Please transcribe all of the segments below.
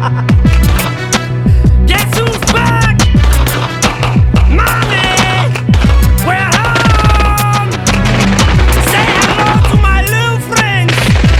Guess who's back? Mommy, we're home. Say hello to my little friends.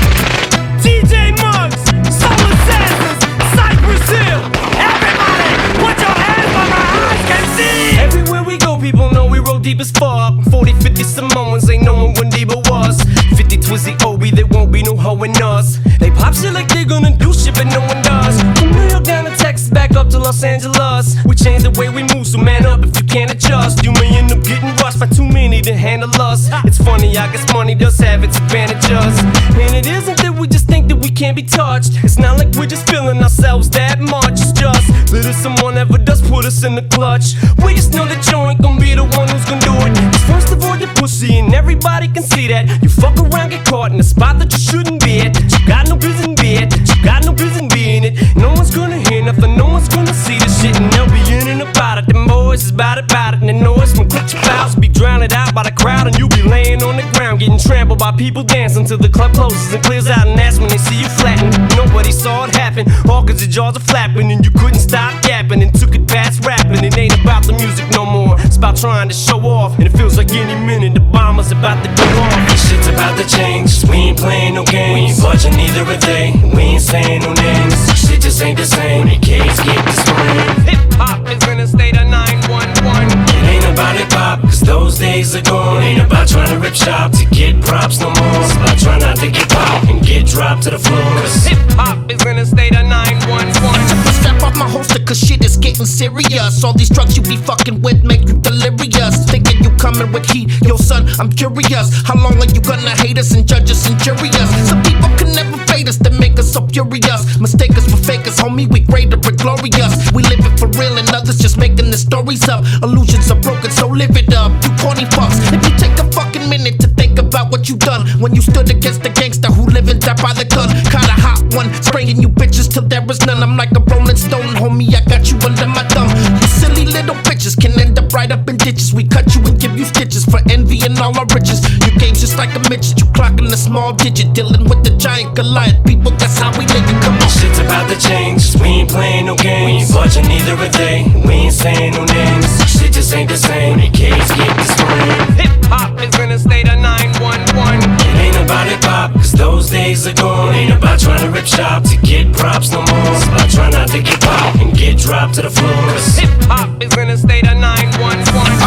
TJ Muggs, Soul Assassins, Cypress Hill. Everybody, put your hands where my eyes can see. Everywhere we go, people know we roll deep as fuck. 40, 50 Samoans, ain't knowing when Debo was. 50 Twizzy Obi, there won't be no hoe in us. They pop shit like they're gonna do shit, but no one does. From New York down to Texas, back up to Los Angeles. We change the way we move, so man up if you can't adjust. You may end up getting rushed by too many to handle us. It's funny, I guess money does have its advantages. And it isn't that we just think that we can't be touched. It's not like we're just feeling ourselves that much. It's just that if someone ever does put us in the clutch, we just know that you ain't gonna be the one who's gonna do it. Cause first of all, you're pussy and everybody can see that. You fuck around, get caught in a spot that you shouldn't be at. That you got no business being, that you got no business being it. No one's gonna hear nothing, no one's gonna see this shit. And they'll be in and about it. Them boys is about it. And the noise from clutch clouds be drowned out by the crowd. And you'll be laying on the ground, getting trampled by people dancing till the club closes and clears out. And that's when they see you flattened. Nobody saw it happen, all cause your jaws are flapping. And you couldn't stop yapping and took it past rapping. It ain't about the music no more, it's about trying to show off. And it feels like any minute the bomber's about to go off. This shit's about to change, we ain't playing no games. We ain't budging, neither are they, we ain't saying no names. Shit just ain't the same, the kids get the scream. Hip-hop is in a state of 911. It ain't about hip-hop, cause those days are gone. Ain't about trying to rip shop to get props no more. It's about trying not to get popped and get dropped to the floor. Cause hip-hop is in a state of 911. Strap off my holster cause shit is getting serious. All these drugs you be fucking with make you delirious. Thinking you coming with heat, yo son, I'm curious. How long are you gonna hate us and judge us and jury us? Some people can never fade us, they make us so furious. Mistake us for fakers, homie, we greater and glorious. We live it for real and others just making the stories up. Illusions are broken, so live it up, you corny fucks. If you take a fucking minute to think about what you done when you stood against the gangster who live and die by the gun. Kinda hot one, spraying you bitches till there is none. I'm like a rolling stone, homie, I got you under my thumb. You silly little bitches can end up right up in ditches. We cut you and give you stitches for envy and all our riches. Your game's just like a midget, you clocking a small digit, dealing with the giant Goliath. People, that's how we live it, come on. shit's about to change, we ain't playing no games. We ain't budging, neither are they, we ain't saying no names. Shit just ain't the same, the kids get the scream. Hip-hop is in a state of 911. It ain't about hip-hop, cause those days are gone. Ain't about trying to rip shop to get props no more. It's about trying not to get popped and get dropped to the floor. Hip-hop is in a state of 911.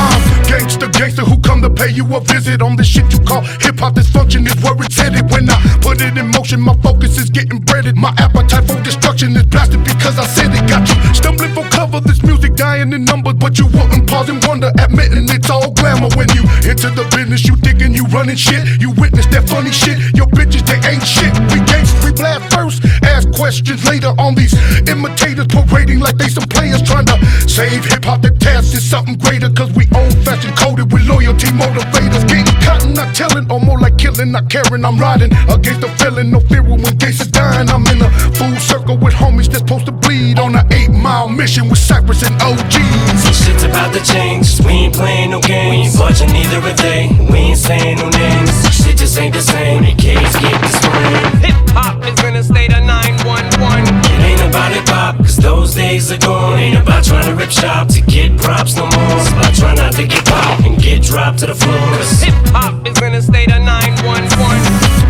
Gangster who come to pay you a visit on the shit you call hip-hop dysfunction is where it's headed. When I put it in motion, my focus is getting breaded. My appetite for destruction is blasted because I said it. Got you stumbling for cover, this music dying in numbers, but you wouldn't pause and wonder, admitting it's all glamour. When you enter the business, you thinking you running shit. You witness that funny shit, your bitches, they ain't shit. We gangsters, we blast first, ask questions later on these imitators parading like they some players trying to save hip-hop. The task is something greater, cause we old-fashioned coded with loyalty motivators. Getting caught and not telling, or more like killing, not caring. I'm riding against the feeling, no fear when gangsters dying. I'm in a full circle with homies that's supposed to bleed on an 8-mile mission with Cypress and OGs. This shit's about to change, we ain't playing no games. We ain't budging, neither are they, we ain't saying no names. Shit just ain't the same, the kids get the scream. Hip-hop is in a state of 911. It ain't about hip-hop, cause those days are gone. Ain't about trying to rip shop to get props no more. It's about trying not to get popped and get dropped to the floor. Hip-hop is in a state of 911.